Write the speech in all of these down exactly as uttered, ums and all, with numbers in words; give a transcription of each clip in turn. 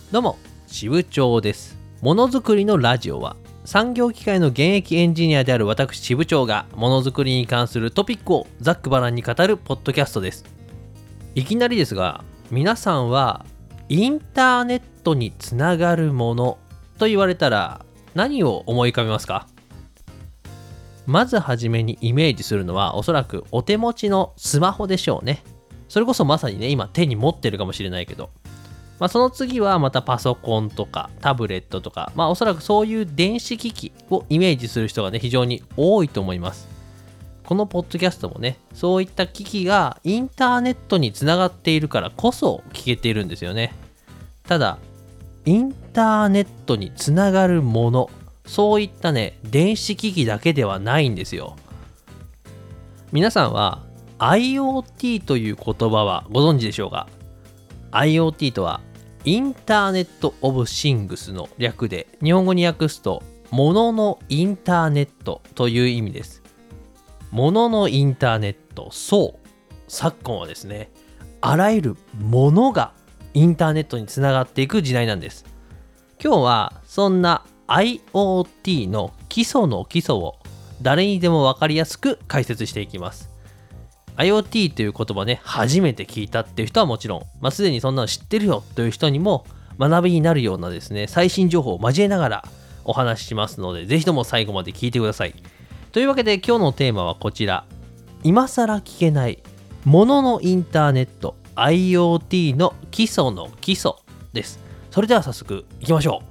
どうも、支部長です。ものづくりのラジオは産業機械の現役エンジニアである私支部長がものづくりに関するトピックをざっくばらんに語るポッドキャストです。いきなりですが、皆さんはインターネットにつながるものと言われたら何を思い浮かべますか？まずはじめにイメージするのはおそらくお手持ちのスマホでしょうね。それこそまさにね、今手に持ってるかもしれないけど、まあ、その次はまたパソコンとかタブレットとか、まあおそらくそういう電子機器をイメージする人がね、非常に多いと思います。このポッドキャストもね、そういった機器がインターネットにつながっているからこそ聞けているんですよね。ただ、インターネットにつながるもの、そういったね、電子機器だけではないんですよ。皆さんは IoT という言葉はご存知でしょうか？ IoT とはインターネットオブシングスの略で、日本語に訳すともののインターネットという意味です。もののインターネット、そう昨今はですね、あらゆるものがインターネットにつながっていく時代なんです。今日はそんな IoT の基礎の基礎を誰にでも分かりやすく解説していきます。IoT という言葉ね、初めて聞いたっていう人はもちろん、まあ、すでにそんなの知ってるよという人にも学びになるようなですね、最新情報を交えながらお話ししますので、ぜひとも最後まで聞いてください。というわけで今日のテーマはこちら。今更聞けないもののインターネット IoT の基礎の基礎です。それでは早速いきましょ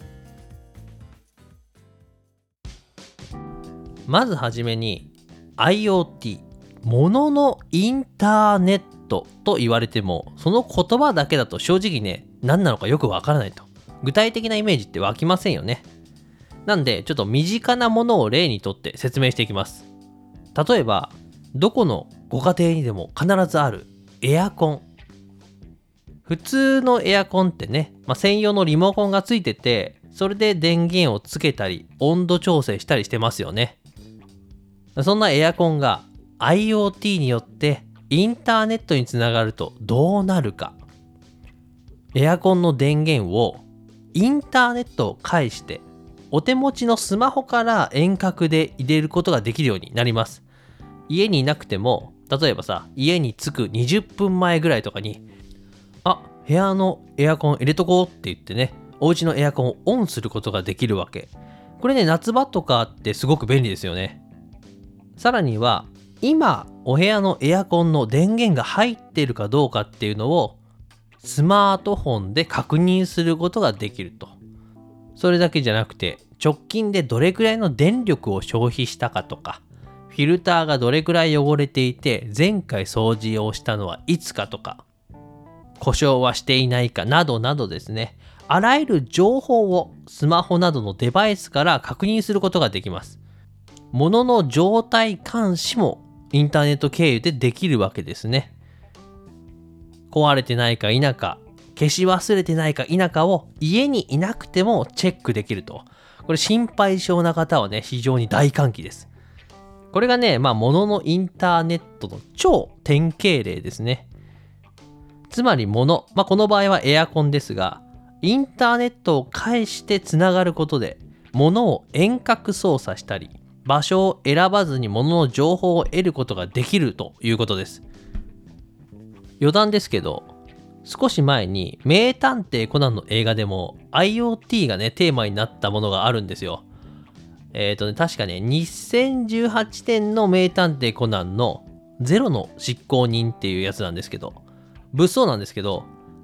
う。まずはじめに IoT、もののインターネットと言われても、その言葉だけだと正直ね、何なのかよくわからないと。具体的なイメージって湧きませんよね。なんでちょっと身近なものを例にとって説明していきます。例えばどこのご家庭にでも必ずあるエアコン。普通のエアコンってね、まあ、専用のリモコンがついてて、それで電源をつけたり温度調整したりしてますよね。そんなエアコンが IoT によってインターネットにつながるとどうなるか。エアコンの電源をインターネットを介してお手持ちのスマホから遠隔で入れることができるようになります。家にいなくても、例えばさ、家に着くにじゅっぷんまえぐらいとかに、あ、部屋のエアコン入れとこうって言ってね、お家のエアコンをオンすることができるわけ。これね、夏場とかってすごく便利ですよね。さらには、今お部屋のエアコンの電源が入っているかどうかっていうのをスマートフォンで確認することができると。それだけじゃなくて、直近でどれくらいの電力を消費したかとか、フィルターがどれくらい汚れていて前回掃除をしたのはいつかとか、故障はしていないかなどなどですね、あらゆる情報をスマホなどのデバイスから確認することができます。物の状態監視もインターネット経由でできるわけですね。壊れてないか否か、消し忘れてないか否かを家にいなくてもチェックできると。これ心配性な方はね、非常に大歓喜です。これがね、まあ物のインターネットの超典型例ですね。つまり物、まあこの場合はエアコンですが、インターネットを介してつながることで物を遠隔操作したり、場所を選ばずに物の情報を得ることができるということです。余談ですけど、少し前に名探偵コナンの映画でも IoT がねテーマになったものがあるんですよ。えっとね確かねにせんじゅうはちねんの名探偵コナンのゼロの執行人っていうやつなんですけど、物騒なんですけど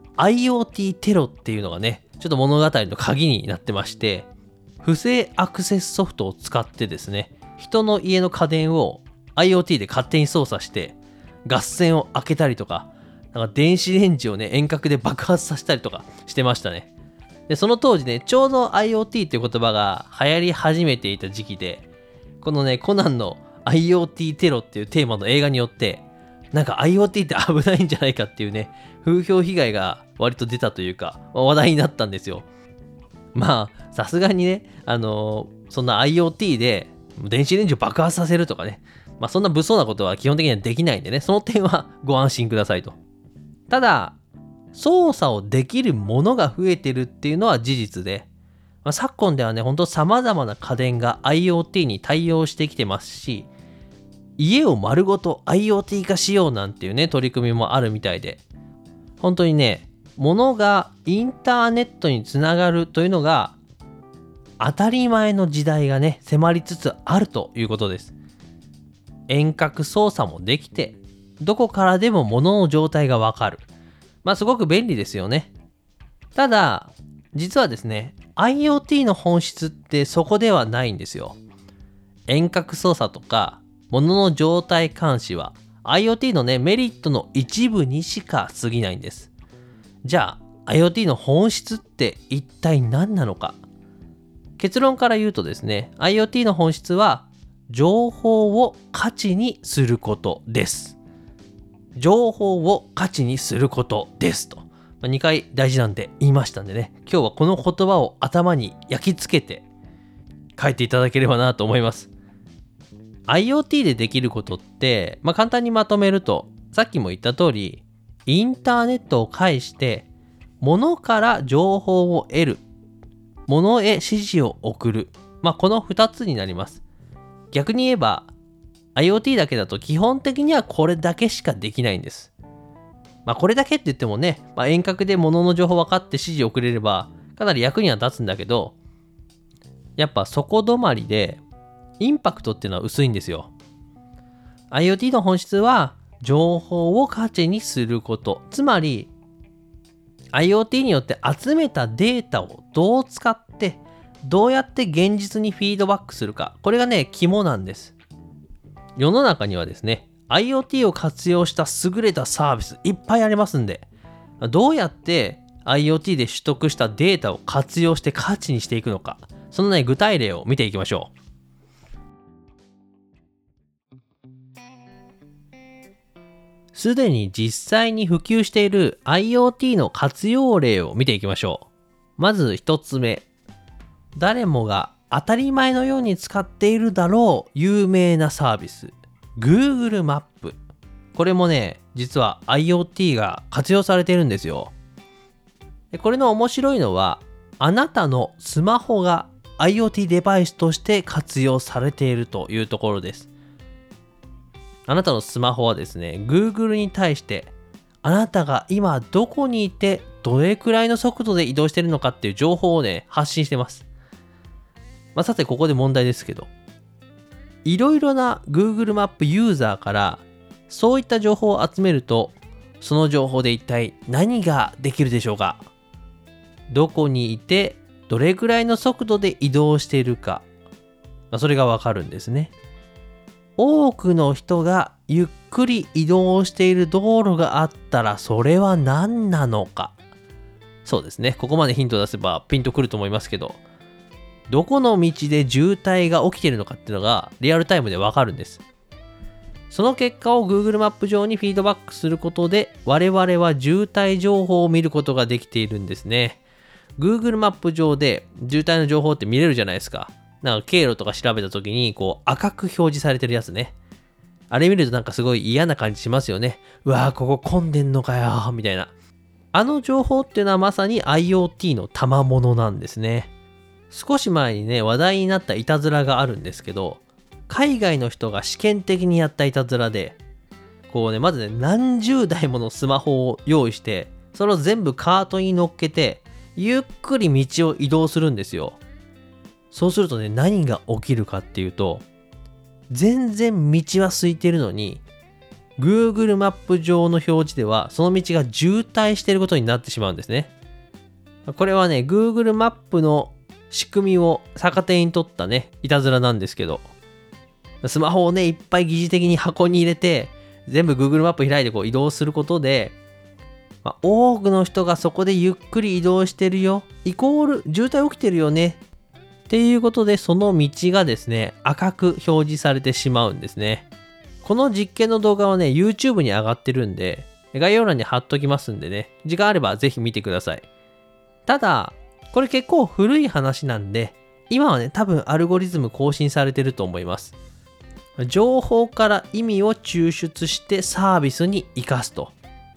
IoT テロっていうのがねちょっと物語の鍵になってまして、不正アクセスソフトを使ってですね、人の家の家電を IoT で勝手に操作してガス栓を開けたりとか、なんか電子レンジをね遠隔で爆発させたりとかしてましたね。でその当時ね、ちょうど IoT っていう言葉が流行り始めていた時期で、このねコナンの IoT テロっていうテーマの映画によって、なんか IoT って危ないんじゃないかっていうね風評被害が割と出たというか、まあ、話題になったんですよ。まあさすがにね、あのー、そんな IoT で電子レンジを爆発させるとかね、まあそんな物騒なことは基本的にはできないんでね、その点はご安心くださいと。ただ操作をできるものが増えてるっていうのは事実で、まあ、昨今ではね、ほんと様々な家電が IoT に対応してきてますし、家を丸ごと IoT 化しようなんていうね、取り組みもあるみたいで、本当にね、物がインターネットにつながるというのが当たり前の時代がね、迫りつつあるということです。遠隔操作もできて、どこからでも物の状態がわかる。まあすごく便利ですよね。ただ、実はですね、IoT の本質ってそこではないんですよ。遠隔操作とか、物の状態監視は IoT のね、メリットの一部にしか過ぎないんです。じゃあ、IoT の本質って一体何なのか。結論から言うとですね、IoT の本質は情報を価値にすることです。情報を価値にすることですと。にかい大事なんで言いましたんでね、今日はこの言葉を頭に焼き付けて書いていただければなと思います。IoT でできることって、まあ、簡単にまとめると、さっきも言った通り、インターネットを介して物から情報を得る、物へ指示を送る、まあ、このふたつになります。逆に言えば IoT だけだと基本的にはこれだけしかできないんです。まあこれだけって言ってもね、まあ、遠隔で物の情報分かって指示を送れればかなり役には立つんだけど、やっぱそこ止まりでインパクトっていうのは薄いんですよ。 IoT の本質は情報を価値にすること、つまり IoT によって集めたデータをどう使ってどうやって現実にフィードバックするか、これがね肝なんです。世の中にはですね IoT を活用した優れたサービスいっぱいありますんで、どうやって IoT で取得したデータを活用して価値にしていくのか、そのね具体例を見ていきましょう。すでに実際に普及している IoT の活用例を見ていきましょう。まず一つ目、誰もが当たり前のように使っているだろう有名なサービス、 Google マップ。これもね、実は IoT が活用されているんですよ。でこれの面白いのは、あなたのスマホが IoT デバイスとして活用されているというところです。あなたのスマホはですね、Google に対して、あなたが今どこにいて、どれくらいの速度で移動しているのかっていう情報をね、発信してます。まあ、さてここで問題ですけど、いろいろな Google マップユーザーから、そういった情報を集めると、その情報で一体何ができるでしょうか。どこにいて、どれくらいの速度で移動しているか、まあ、それがわかるんですね。多くの人がゆっくり移動している道路があったら、それは何なのか。そうですね。ここまでヒントを出せばピンとくると思いますけど、どこの道で渋滞が起きているのかっていうのがリアルタイムでわかるんです。その結果を Google マップ上にフィードバックすることで、我々は渋滞情報を見ることができているんですね。Google マップ上で渋滞の情報って見れるじゃないですか。なんか経路とか調べた時にこう赤く表示されてるやつね。あれ見るとなんかすごい嫌な感じしますよね。うわー、ここ混んでんのかよみたいな。あの情報っていうのはまさに IoT の賜物なんですね。少し前にね話題になったいたずらがあるんですけど、海外の人が試験的にやったいたずらで、こうねまずね何十台ものスマホを用意して、それを全部カートに乗っけてゆっくり道を移動するんですよ。そうするとね、何が起きるかっていうと、全然道は空いてるのに Google マップ上の表示ではその道が渋滞していることになってしまうんですね。これはね Google マップの仕組みを逆手に取ったねいたずらなんですけど、スマホをねいっぱい疑似的に箱に入れて全部 Google マップ開いてこう移動することで、まあ、多くの人がそこでゆっくり移動してるよイコール渋滞起きてるよねっていうことで、その道がですね赤く表示されてしまうんですね。この実験の動画はね YouTube に上がってるんで、概要欄に貼っときますんでね、時間あればぜひ見てください。ただこれ結構古い話なんで、今はね多分アルゴリズム更新されてると思います。情報から意味を抽出してサービスに生かすと。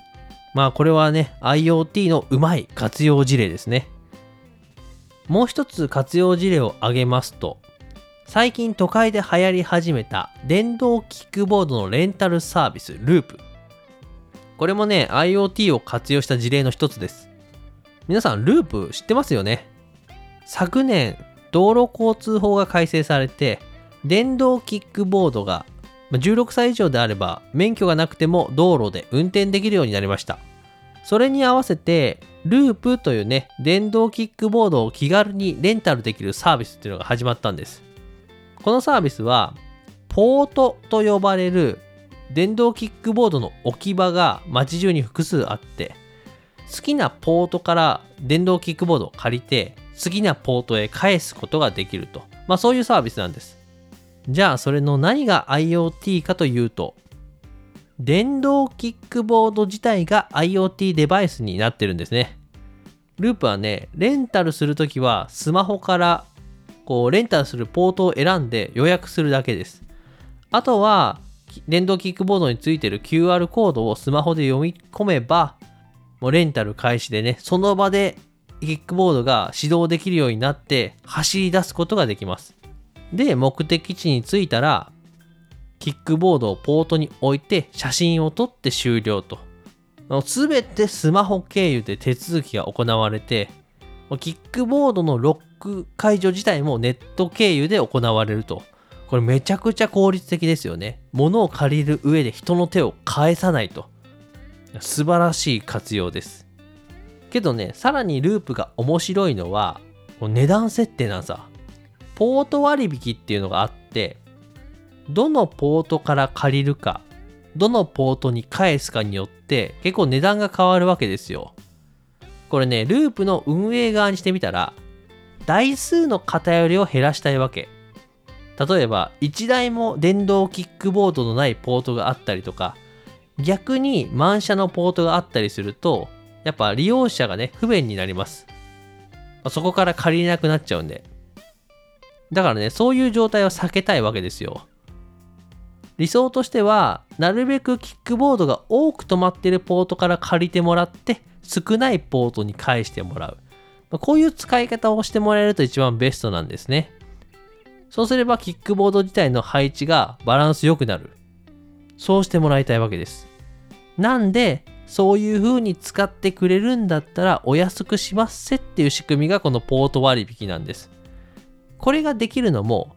まあこれはね IoT のうまい活用事例ですね。もう一つ活用事例を挙げますと、最近都会で流行り始めた電動キックボードのレンタルサービスループ。これもね IoT を活用した事例の一つです。皆さんループ知ってますよね。昨年道路交通法が改正されて、電動キックボードがじゅうろくさい以上であれば免許がなくても道路で運転できるようになりました。それに合わせてループというね電動キックボードを気軽にレンタルできるサービスっていうのが始まったんです。このサービスはポートと呼ばれる電動キックボードの置き場が街中に複数あって、好きなポートから電動キックボードを借りて好きなポートへ返すことができると、まあそういうサービスなんです。じゃあそれの何が IoT かというと、電動キックボード自体が IoT デバイスになってるんですね。ループはね、レンタルするときはスマホからこうレンタルするポートを選んで予約するだけです。あとは電動キックボードについてる キューアール コードをスマホで読み込めば、もうレンタル開始でね、その場でキックボードが始動できるようになって走り出すことができます。で、目的地に着いたらキックボードをポートに置いて写真を撮って終了と。すべてスマホ経由で手続きが行われて、キックボードのロック解除自体もネット経由で行われると。これめちゃくちゃ効率的ですよね。物を借りる上で人の手を返さないと。素晴らしい活用です。けどね、さらにループが面白いのは値段設定なんさ。ポート割引っていうのがあって、どのポートから借りるか、どのポートに返すかによって結構値段が変わるわけですよ。これね、ループの運営側にしてみたら、台数の偏りを減らしたいわけ。例えば、いちだいも電動キックボードのないポートがあったりとか、逆に満車のポートがあったりすると、やっぱ利用者がね、不便になります。そこから借りれなくなっちゃうんで。だからね、そういう状態を避けたいわけですよ。理想としては、なるべくキックボードが多く止まっているポートから借りてもらって、少ないポートに返してもらう。こういう使い方をしてもらえると一番ベストなんですね。そうすればキックボード自体の配置がバランス良くなる。そうしてもらいたいわけです。なんで、そういう風に使ってくれるんだったらお安くしますせっていう仕組みがこのポート割引なんです。これができるのも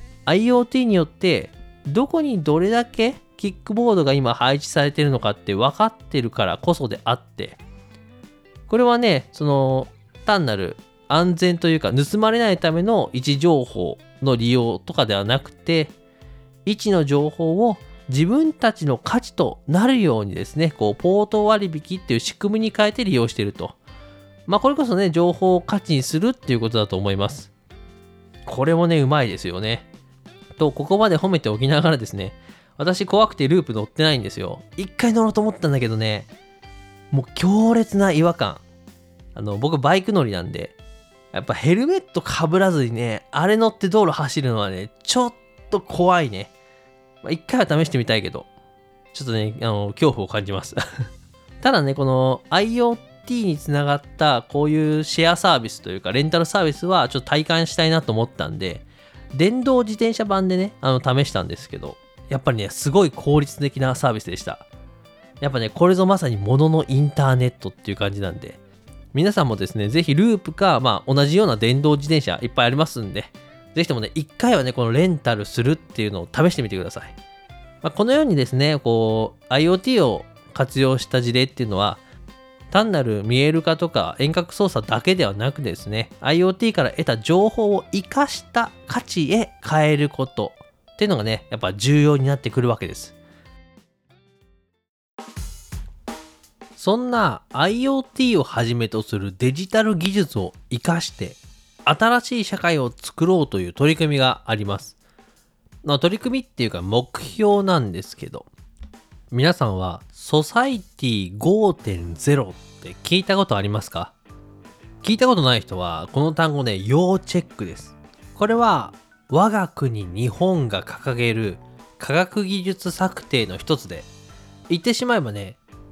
IoT によってどこにどれだけキックボードが今配置されているのかって分かってるからこそであって、これはね、その単なる安全というか盗まれないための位置情報の利用とかではなくて、位置の情報を自分たちの価値となるようにですね、こうポート割引っていう仕組みに変えて利用していると。まあこれこそね、情報を価値にするっていうことだと思います。これもね、うまいですよね。と、ここまで褒めておきながらですね、私怖くてループ乗ってないんですよ。一回乗ろうと思ったんだけどね、もう強烈な違和感。あの、僕バイク乗りなんで、やっぱヘルメットかぶらずにね、あれ乗って道路走るのはね、ちょっと怖いね。まあ、一回は試してみたいけど、ちょっとね、あの、恐怖を感じます。ただね、この IoT につながったこういうシェアサービスというか、レンタルサービスはちょっと体感したいなと思ったんで、電動自転車版でね、あの、試したんですけど、やっぱりね、すごい効率的なサービスでした。やっぱね、これぞまさに物のインターネットっていう感じなんで、皆さんもですね、ぜひループか、まあ、同じような電動自転車いっぱいありますんで、ぜひともね、一回はね、このレンタルするっていうのを試してみてください。まあ、このようにですね、こう、IoT を活用した事例っていうのは、単なる見える化とか遠隔操作だけではなくですね、IoT から得た情報を生かした価値へ変えることっていうのがね、やっぱ重要になってくるわけです。そんな IoT をはじめとするデジタル技術を生かして新しい社会を作ろうという取り組みがあります。の取り組みっていうか目標なんですけど、皆さんはソサイティ ごてんゼロ って聞いたことありますか？聞いたことない人はこの単語ね、要チェックです。これは我が国日本が掲げる科学技術策定の一つで、言ってしまえばね、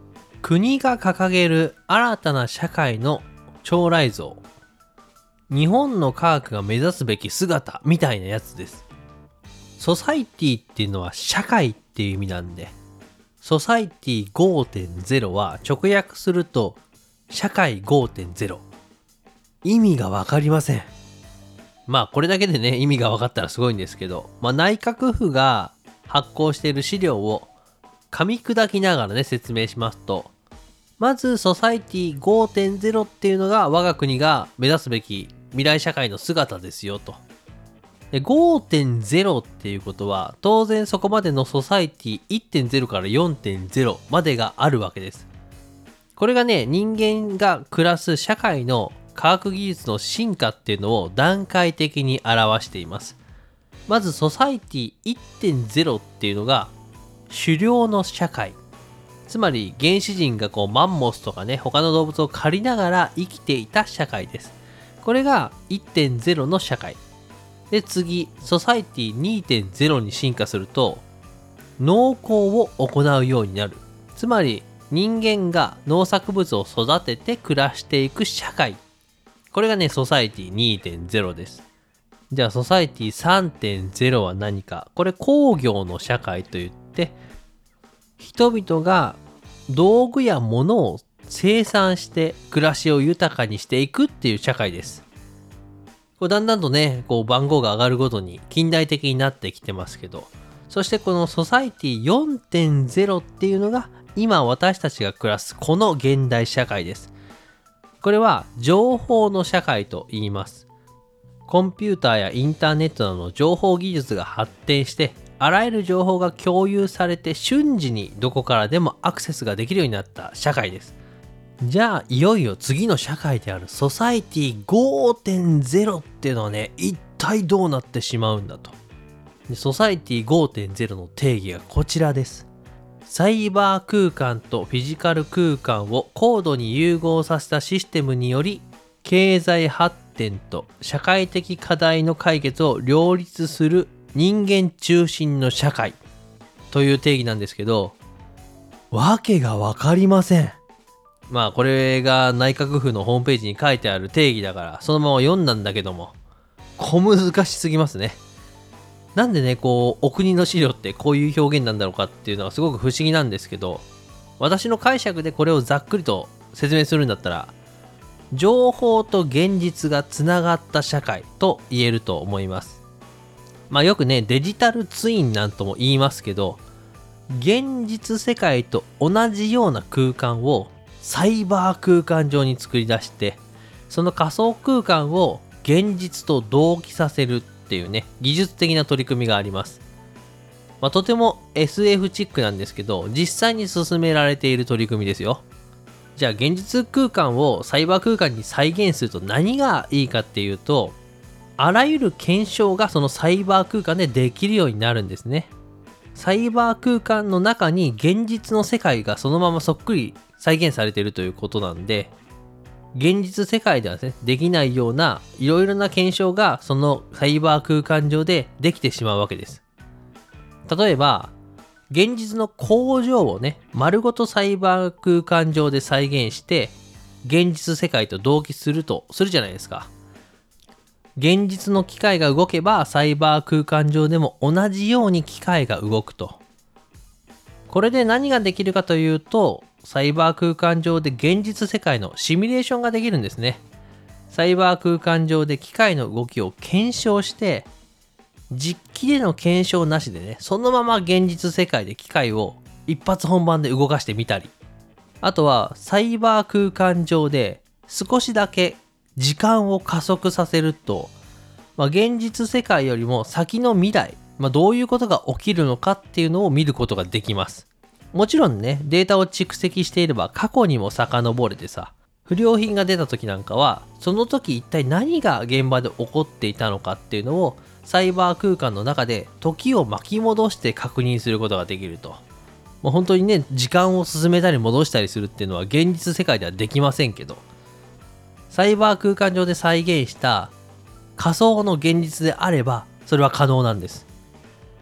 国が掲げる新たな社会の将来像、日本の科学が目指すべき姿みたいなやつです。ソサイティっていうのは社会っていう意味なんで、ソサイティ ごてんゼロ は直訳すると社会 ごてんゼロ。意味がわかりません。まあこれだけでね意味が分かったらすごいんですけど、まあ、内閣府が発行している資料を噛み砕きながらね説明しますと、まずソサイティ ごてんゼロ っていうのが我が国が目指すべき未来社会の姿ですよと。で ごてんゼロ っていうことは当然そこまでのソサイティ いってんゼロ から よんてんゼロ までがあるわけです。これがね人間が暮らす社会の科学技術の進化っていうのを段階的に表しています。まずソサイティ いってんゼロ っていうのが狩猟の社会、つまり原始人がこうマンモスとかね他の動物を狩りながら生きていた社会です。これが いってんゼロ の社会で、次ソサイティ にてんゼロ に進化すると農耕を行うようになる。つまり人間が農作物を育てて暮らしていく社会、これがねソサイティ にてんゼロ です。じゃあソサイティ さんてんゼロ は何か。これ工業の社会といって、人々が道具や物を生産して暮らしを豊かにしていくっていう社会です。これだんだんとねこう番号が上がるごとに近代的になってきてますけど、そしてこのソサイティ よんてんゼロ っていうのが今私たちが暮らすこの現代社会です。これは情報の社会と言います。コンピューターやインターネットなどの情報技術が発展して、あらゆる情報が共有されて瞬時にどこからでもアクセスができるようになった社会です。じゃあいよいよ次の社会であるソサイティ ごてんゼロ っていうのはね一体どうなってしまうんだと。でソサイティ ごてんゼロ の定義がこちらです。サイバー空間とフィジカル空間を高度に融合させたシステムにより経済発展と社会的課題の解決を両立する人間中心の社会という定義なんですけど、わけがわかりません。まあこれが内閣府のホームページに書いてある定義だからそのまま読んだんだけども、小難しすぎますね。なんでねこうお国の資料ってこういう表現なんだろうかっていうのはすごく不思議なんですけど、私の解釈でこれをざっくりと説明するんだったら、情報と現実がつながった社会と言えると思います。まあよくねデジタルツインなんとも言いますけど、現実世界と同じような空間をサイバー空間上に作り出して、その仮想空間を現実と同期させるっていうね技術的な取り組みがあります。まあ、とても エスエフ チックなんですけど、実際に進められている取り組みですよ。じゃあ現実空間をサイバー空間に再現すると何がいいかっていうと、あらゆる検証がそのサイバー空間でできるようになるんですね。サイバー空間の中に現実の世界がそのままそっくり再現されているということなんで、現実世界ではねできないようないろいろな検証がそのサイバー空間上でできてしまうわけです。例えば現実の工場をね丸ごとサイバー空間上で再現して現実世界と同期するとするじゃないですか。現実の機械が動けばサイバー空間上でも同じように機械が動くと。これで何ができるかというと、サイバー空間上で現実世界のシミュレーションができるんですね。サイバー空間上で機械の動きを検証して、実機での検証なしでねそのまま現実世界で機械を一発本番で動かしてみたり、あとはサイバー空間上で少しだけ時間を加速させると、まあ、現実世界よりも先の未来、まあ、どういうことが起きるのかっていうのを見ることができます。もちろんねデータを蓄積していれば過去にも遡れてさ、不良品が出た時なんかはその時一体何が現場で起こっていたのかっていうのをサイバー空間の中で時を巻き戻して確認することができると。もう本当にね時間を進めたり戻したりするっていうのは現実世界ではできませんけど、サイバー空間上で再現した仮想の現実であればそれは可能なんです。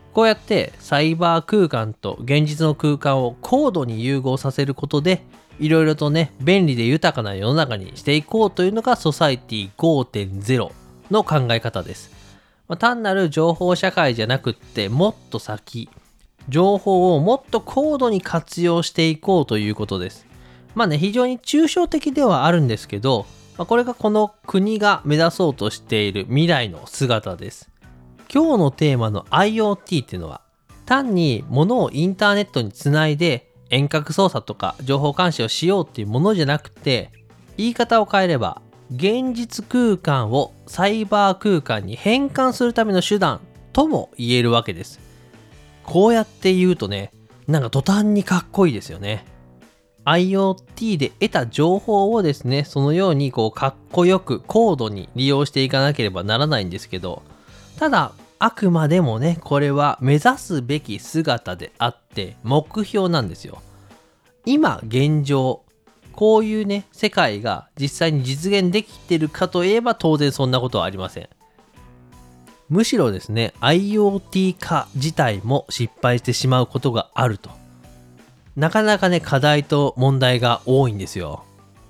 こうやってサイバー空間と現実の空間を高度に融合させることで、いろいろとね、便利で豊かな世の中にしていこうというのがソサイティ ごてんゼロ の考え方です。まあ、単なる情報社会じゃなくって、もっと先、情報をもっと高度に活用していこうということです。まあね、非常に抽象的ではあるんですけど、まあ、これがこの国が目指そうとしている未来の姿です。今日のテーマの IoT っていうのは、単に物をインターネットにつないで遠隔操作とか情報監視をしようっていうものじゃなくて、言い方を変えれば現実空間をサイバー空間に変換するための手段とも言えるわけです。こうやって言うとね、なんか途端にかっこいいですよね。IoT で得た情報をですね、そのようにこうかっこよく高度に利用していかなければならないんですけど、ただあくまでもね、これは目指すべき姿であって目標なんですよ。今現状、こういうね世界が実際に実現できてるかといえば当然そんなことはありません。むしろですね、 IoT 化自体も失敗してしまうことがあると。なかなかね、課題と問題が多いんですよ。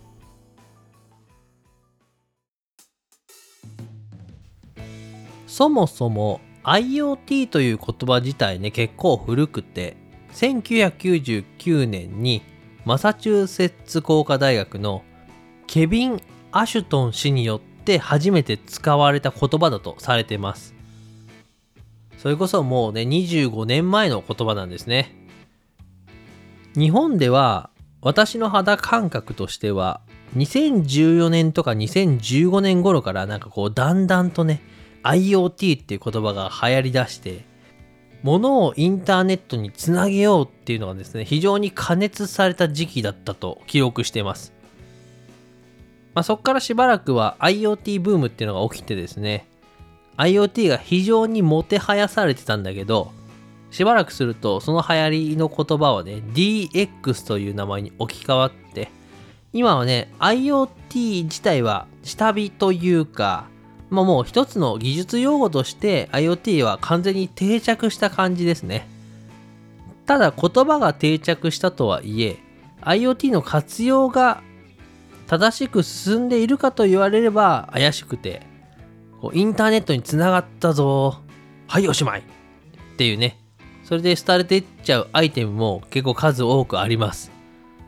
そもそも IoT という言葉自体ね、結構古くて、せんきゅうひゃくきゅうじゅうきゅうねんにマサチューセッツ工科大学のケビン・アシュトン氏によって初めて使われた言葉だとされています。それこそもうね、にじゅうごねんまえの言葉なんですね。日本では私の肌感覚としてはにせんじゅうよねんとかにせんじゅうごねん頃からなんかこうだんだんとね IoT っていう言葉が流行りだして、物をインターネットにつなげようっていうのがですね、非常に加熱された時期だったと記憶しています。まあ、そこからしばらくは IoT ブームっていうのが起きてですね、 IoT が非常にもてはやされてたんだけど、しばらくするとその流行りの言葉はね ディーエックス という名前に置き換わって、今はね IoT 自体は下火というか、まあ、もう一つの技術用語として IoT は完全に定着した感じですね。ただ言葉が定着したとはいえ IoT の活用が正しく進んでいるかと言われれば怪しくて、こうインターネットにつながったぞ、はいおしまいっていうね、それで廃れていっちゃうアイテムも結構数多くあります。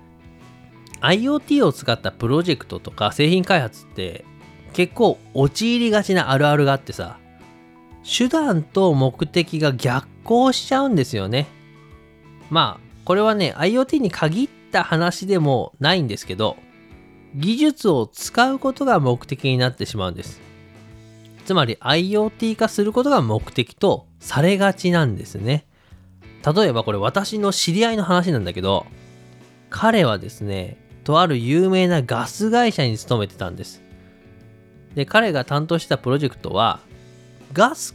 IoT を使ったプロジェクトとか製品開発って結構陥りがちなあるあるがあってさ、手段と目的が逆行しちゃうんですよね。まあこれはね IoT に限った話でもないんですけど、技術を使うことが目的になってしまうんです。つまり IoT 化することが目的とされがちなんですね。例えばこれ私の知り合いの話なんだけど、彼はですね、とある有名なガス会社に勤めてたんです。で、彼が担当したプロジェクトはガス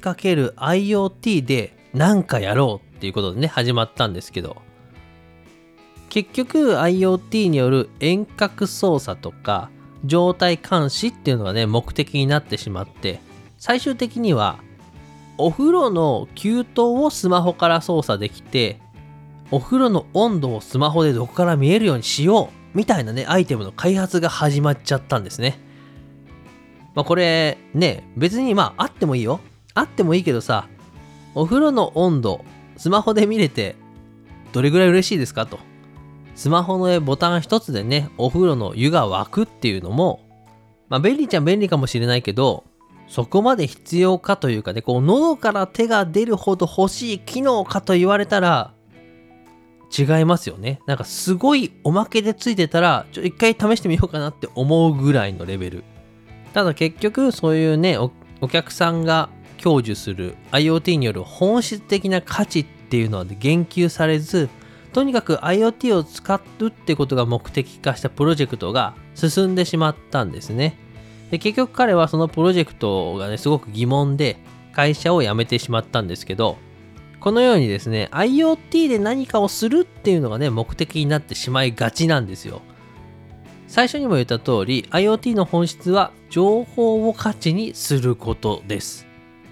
×IoT で何かやろうっていうことでね始まったんですけど、結局 IoT による遠隔操作とか状態監視っていうのがね目的になってしまって、最終的にはお風呂の給湯をスマホから操作できて、お風呂の温度をスマホでどこから見えるようにしようみたいなねアイテムの開発が始まっちゃったんですね。まあこれね、別にまああってもいいよ、あってもいいけどさ、お風呂の温度スマホで見れてどれぐらい嬉しいですかと。スマホのボタン一つでねお風呂の湯が沸くっていうのも、まあ便利っちゃ便利かもしれないけど、そこまで必要かというかね、こう喉から手が出るほど欲しい機能かと言われたら違いますよね。なんかすごいおまけでついてたらちょ一回試してみようかなって思うぐらいのレベル。ただ結局そういうね お, お客さんが享受する IoT による本質的な価値っていうのは言及されず、とにかく IoT を使うってことが目的化したプロジェクトが進んでしまったんですね。で結局彼はそのプロジェクトがねすごく疑問で会社を辞めてしまったんですけど、このようにですね IoT で何かをするっていうのがね目的になってしまいがちなんですよ。最初にも言った通り IoT の本質は情報を価値にすることです。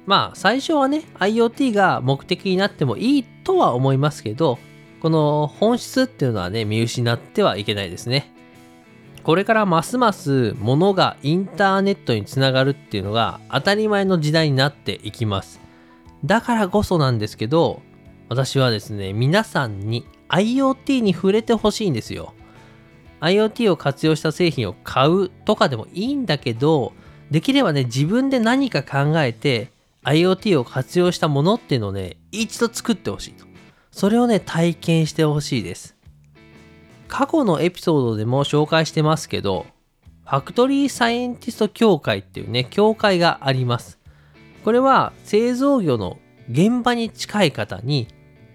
まあ最初はね IoT が目的になってもいいとは思いますけど、この本質っていうのはね見失ってはいけないですね。これからますます物がインターネットにつながるっていうのが当たり前の時代になっていきます。だからこそなんですけど、私はですね皆さんに IoT に触れてほしいんですよ。IoT を活用した製品を買うとかでもいいんだけど、できればね自分で何か考えて IoT を活用したものっていうのをね一度作ってほしいと。それをね体験してほしいです。過去のエピソードでも紹介してますけど、ファクトリーサイエンティスト協会っていうね協会があります。これは製造業の現場に近い方に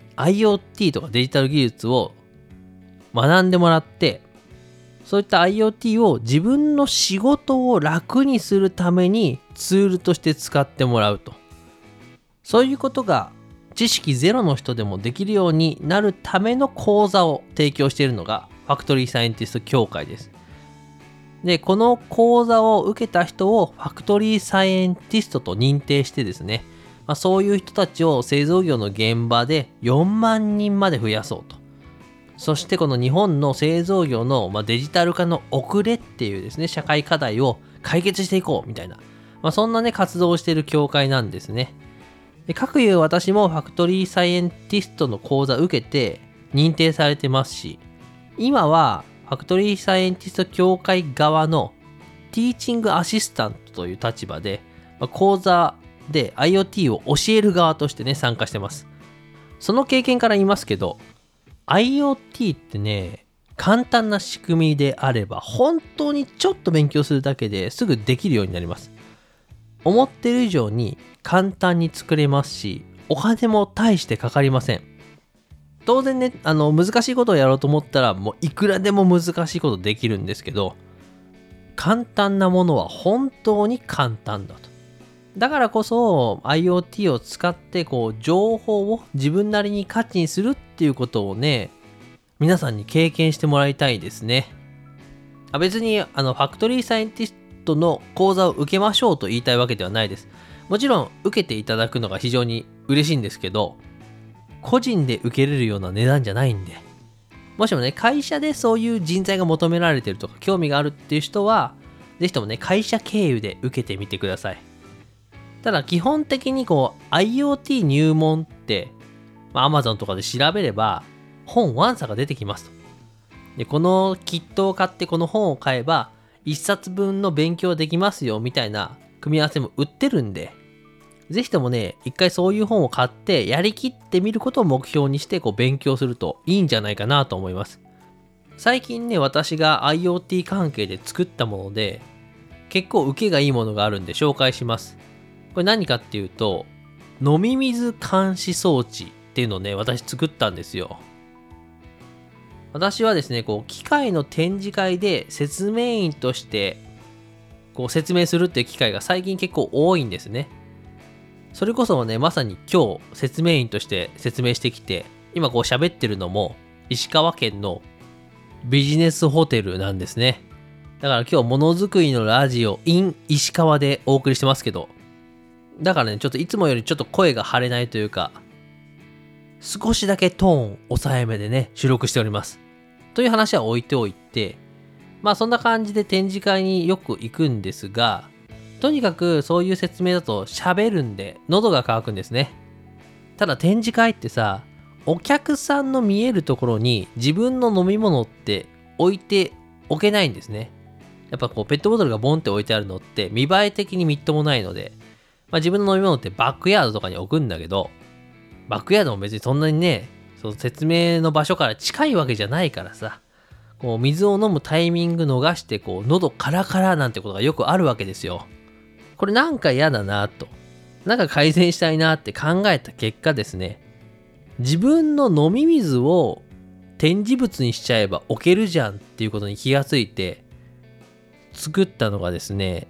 IoT とかデジタル技術を学んでもらって、そういった IoT を自分の仕事を楽にするためにツールとして使ってもらうと。そういうことが知識ゼロの人でもできるようになるための講座を提供しているのがファクトリーサイエンティスト協会です。で、この講座を受けた人をファクトリーサイエンティストと認定してですね、まあ、そういう人たちを製造業の現場でよんまんにんまで増やそうと。そしてこの日本の製造業の、まあ、デジタル化の遅れっていうですね社会課題を解決していこうみたいな、まあ、そんなね活動をしている協会なんですね。で、かくいう私もファクトリーサイエンティストの講座受けて認定されてますし、今はファクトリーサイエンティスト協会側のティーチングアシスタントという立場で、まあ、講座で IoT を教える側としてね参加してます。その経験から言いますけど、IoT ってね簡単な仕組みであれば本当にちょっと勉強するだけですぐできるようになります。思ってる以上に簡単に作れますし、お金も大してかかりません。当然ね、あの難しいことをやろうと思ったらもういくらでも難しいことできるんですけど、簡単なものは本当に簡単だと。だからこそ IoT を使ってこう情報を自分なりに価値にするっていうことをね皆さんに経験してもらいたいですね。あ、別にあのファクトリーサイエンティストの講座を受けましょうと言いたいわけではないです。もちろん受けていただくのが非常に嬉しいんですけど、個人で受けれるような値段じゃないんで、もしもね会社でそういう人材が求められてるとか興味があるっていう人はぜひともね会社経由で受けてみてください。ただ基本的にこう IoT 入門って、まあ、Amazon とかで調べれば本ワンさが出てきますと。で、このキットを買ってこの本を買えばいっさつぶんの勉強できますよみたいな組み合わせも売ってるんで、ぜひともね一回そういう本を買ってやりきってみることを目標にしてこう勉強するといいんじゃないかなと思います。最近ね私が IoT 関係で作ったもので結構受けがいいものがあるんで紹介します。これ何かっていうと、飲み水監視装置っていうのをね私作ったんですよ。私はですねこう機械の展示会で説明員としてこう説明するっていう機会が最近結構多いんですね。それこそねまさに今日説明員として説明してきて、今こう喋ってるのも石川県のビジネスホテルなんですね。だから今日ものづくりのラジオ in 石川でお送りしてますけど、だからねちょっといつもよりちょっと声が張れないというか、少しだけトーン抑えめでね収録しておりますという話は置いておいて、まあそんな感じで展示会によく行くんですが、とにかくそういう説明だと喋るんで喉が渇くんですね。ただ展示会ってさ、お客さんの見えるところに自分の飲み物って置いておけないんですね。やっぱこうペットボトルがボンって置いてあるのって見栄え的にみっともないので、まあ、自分の飲み物ってバックヤードとかに置くんだけど、バックヤードも別にそんなにねその説明の場所から近いわけじゃないからさ、こう水を飲むタイミング逃してこう喉カラカラなんてことがよくあるわけですよ。これなんか嫌だなと、なんか改善したいなって考えた結果ですね、自分の飲み水を展示物にしちゃえば置けるじゃんっていうことに気がついて作ったのがですね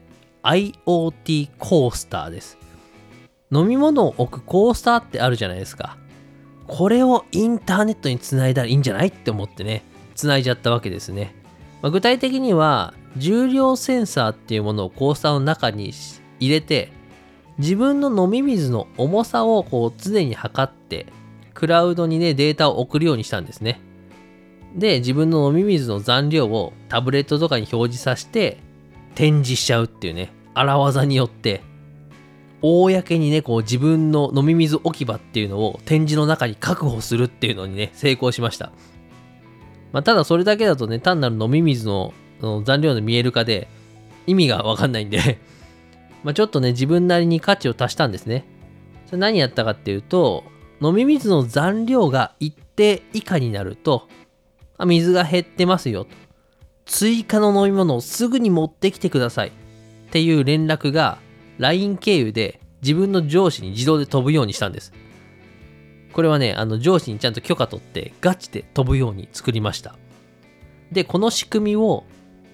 IoT コースターです。飲み物を置くコースターってあるじゃないですか。これをインターネットにつないだらいいんじゃないって思ってねつないじゃったわけですね。まあ、具体的には重量センサーっていうものをコースターの中に入れて、 自分の飲み水の重さをこう常に測って、クラウドにね、データを送るようにしたんですね。で、自分の飲み水の残量をタブレットとかに表示させて、展示しちゃうっていうね、荒技によって、公にね、こう自分の飲み水置き場っていうのを展示の中に確保するっていうのにね、成功しました。まあ、ただそれだけだとね、単なる飲み水の残量の見える化で意味がわかんないんでまあちょっとね、自分なりに価値を足したんですね。それ何やったかっていうと、飲み水の残量が一定以下になると、あ、水が減ってますよと。追加の飲み物をすぐに持ってきてくださいっていう連絡が ライン 経由で自分の上司に自動で飛ぶようにしたんです。これはね、あの上司にちゃんと許可取ってガチで飛ぶように作りました。で、この仕組みを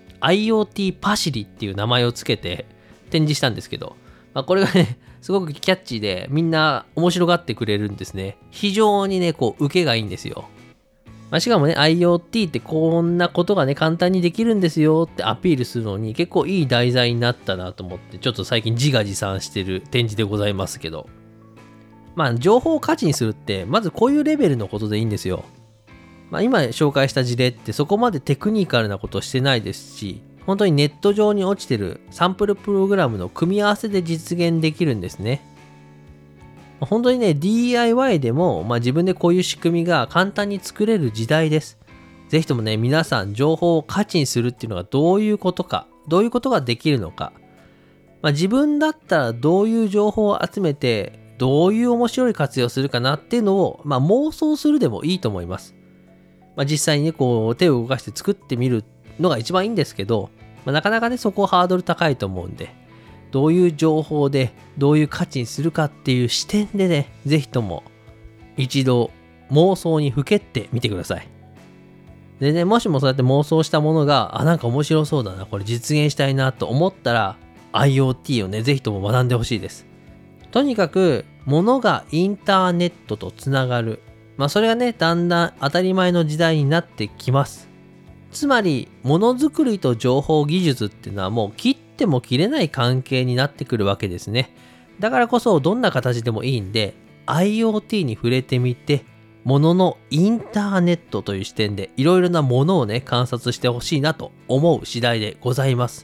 IoT パシリっていう名前をつけて展示したんですけど、まあ、これがね、すごくキャッチーでみんな面白がってくれるんですね。非常にね、こう受けがいいんですよ。まあ、しかもね、IoT ってこんなことがね、簡単にできるんですよってアピールするのに結構いい題材になったなと思って、ちょっと最近自画自賛してる展示でございますけど。まあ、情報を価値にするって、まずこういうレベルのことでいいんですよ。まあ、今紹介した事例ってそこまでテクニカルなことしてないですし、本当にネット上に落ちてるサンプルプログラムの組み合わせで実現できるんですね。本当にね、ディーアイワイ でも、まあ、自分でこういう仕組みが簡単に作れる時代です。ぜひともね、皆さん情報を価値にするっていうのがどういうことか、どういうことができるのか、まあ、自分だったらどういう情報を集めて、どういう面白い活用するかなっていうのを、まあ、妄想するでもいいと思います。まあ、実際にね、こう手を動かして作ってみるのが一番いいんですけど、まあ、なかなかね、そこハードル高いと思うんで、どういう情報でどういう価値にするかっていう視点でね、ぜひとも一度妄想にふけってみてください。でね、もしもそうやって妄想したものが、あ、なんか面白そうだな、これ実現したいなと思ったら、IoT をね、ぜひとも学んでほしいです。とにかく、物がインターネットとつながる。まあそれがね、だんだん当たり前の時代になってきます。つまり、ものづくりと情報技術っていうのはもう切っても切れない関係になってくるわけですね。だからこそどんな形でもいいんで、IoT に触れてみて、もののインターネットという視点でいろいろなものをね、観察してほしいなと思う次第でございます。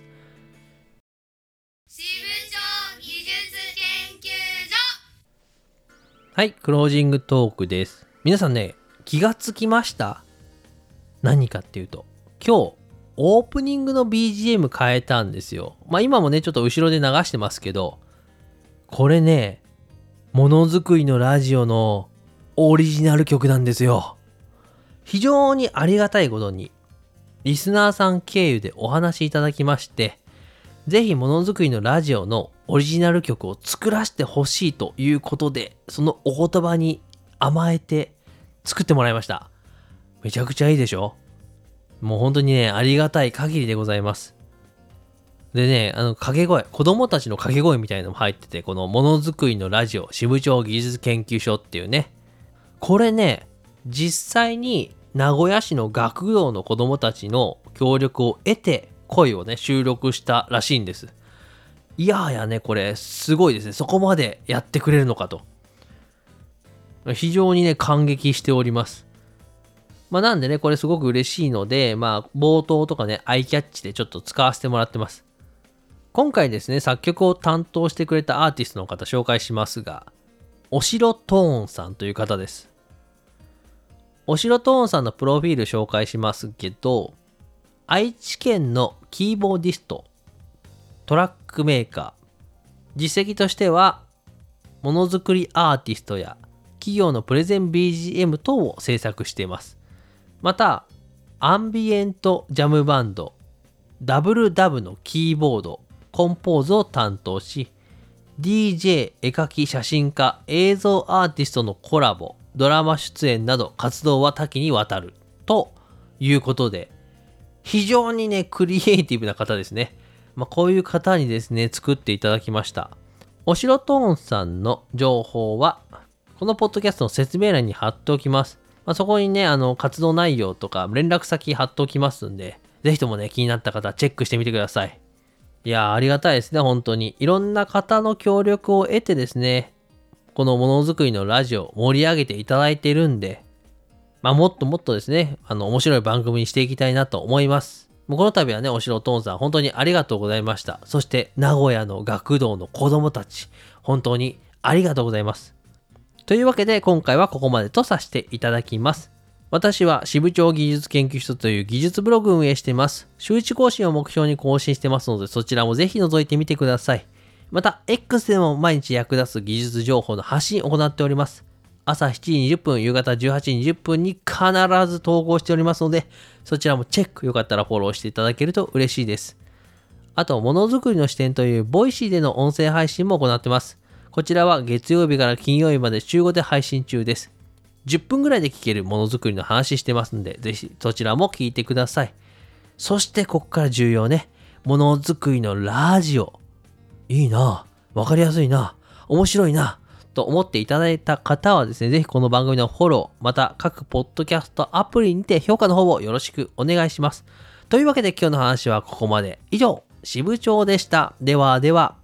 支部長技術研究所。 はい、クロージングトークです。皆さんね、気がつきました？何かっていうと、今日オープニングの ビージーエム 変えたんですよ。まあ今もね、ちょっと後ろで流してますけど、これね、ものづくりのラジオのオリジナル曲なんですよ。非常にありがたいことに、リスナーさん経由でお話しいただきまして、ぜひものづくりのラジオのオリジナル曲を作らせてほしいということで、そのお言葉に甘えて作ってもらいました。めちゃくちゃいいでしょ？もう本当にね、ありがたい限りでございます。でね、あの掛け声、子供たちの掛け声みたいなのも入ってて、このものづくりのラジオ支部長技術研究所っていうね、これね、実際に名古屋市の学童の子供たちの協力を得て声をね、収録したらしいんです。いやーやね、これすごいですね。そこまでやってくれるのかと。非常にね、感激しております。まあなんでね、これすごく嬉しいので、まあ冒頭とかね、アイキャッチでちょっと使わせてもらってます。今回ですね、作曲を担当してくれたアーティストの方紹介しますが、おしろトーンさんという方です。おしろトーンさんのプロフィール紹介しますけど、愛知県のキーボーディスト、トラックメーカー、実績としては、ものづくりアーティストや企業のプレゼン ビージーエム 等を制作しています。また、アンビエントジャムバンド、ダブルダブのキーボード、コンポーズを担当し、ディージェー、絵描き、写真家、映像アーティストのコラボ、ドラマ出演など活動は多岐にわたるということで、非常にね、クリエイティブな方ですね。まあ、こういう方にですね、作っていただきました。おしろトーンさんの情報は、このポッドキャストの説明欄に貼っておきます。まあ、そこにね、あの、活動内容とか連絡先貼っておきますんで、ぜひともね、気になった方、チェックしてみてください。 いやー、ありがたいですね、本当に。いろんな方の協力を得てですね、このものづくりのラジオ盛り上げていただいているんで、まあもっともっとですね、あの面白い番組にしていきたいなと思います。もうこの度はね、おしろトーンさん本当にありがとうございました。そして名古屋の学童の子供たち、本当にありがとうございます。というわけで今回はここまでとさせていただきます。私は支部長技術研究室という技術ブログを運営しています。週いち更新を目標に更新してますので、そちらもぜひ覗いてみてください。また X でも毎日役立つ技術情報の発信を行っております。朝しちじにじゅっぷん、夕方じゅうはちじにじゅっぷんに必ず投稿しておりますので、そちらもチェックよかったらフォローしていただけると嬉しいです。あと、ものづくりの視点というボイシーでの音声配信も行っています。こちらは月曜日から金曜日まで週ごで配信中です。じゅっぷんぐらいで聞けるものづくりの話してますんで、ぜひそちらも聞いてください。そしてここから重要ね。ものづくりのラジオ。いいな。わかりやすいな。面白いな。と思っていただいた方はですね、ぜひこの番組のフォロー、また各ポッドキャストアプリにて評価の方をよろしくお願いします。というわけで今日の話はここまで。以上、支部長でした。ではでは。